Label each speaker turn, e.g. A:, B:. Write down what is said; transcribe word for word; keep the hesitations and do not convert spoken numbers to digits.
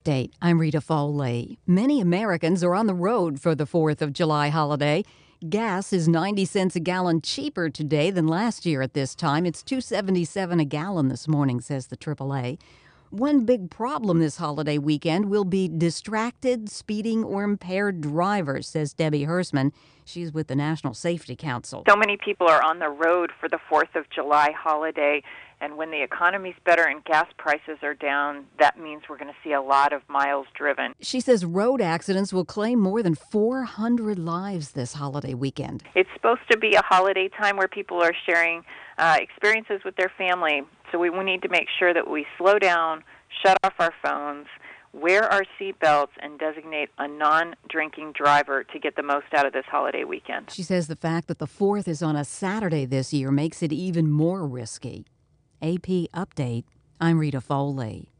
A: Date. I'm Rita Foley. Many Americans are on the road for the fourth of July holiday. Gas is ninety cents a gallon cheaper today than last year at this time. It's two dollars and seventy-seven cents a gallon this morning, says the triple A. One big problem this holiday weekend will be distracted, speeding, or impaired drivers, says Debbie Hersman. She's with the National Safety Council.
B: So many people are on the road for the fourth of July holiday, and when the economy's better and gas prices are down, that means we're going to see a lot of miles driven.
A: She says road accidents will claim more than four hundred lives this holiday weekend.
B: It's supposed to be a holiday time where people are sharing uh, experiences with their family, so we, we need to make sure that we slow down, shut off our phones, wear our seatbelts, and designate a non-drinking driver to get the most out of this holiday weekend.
A: She says the fact that the fourth is on a Saturday this year makes it even more risky. A P Update. I'm Rita Foley.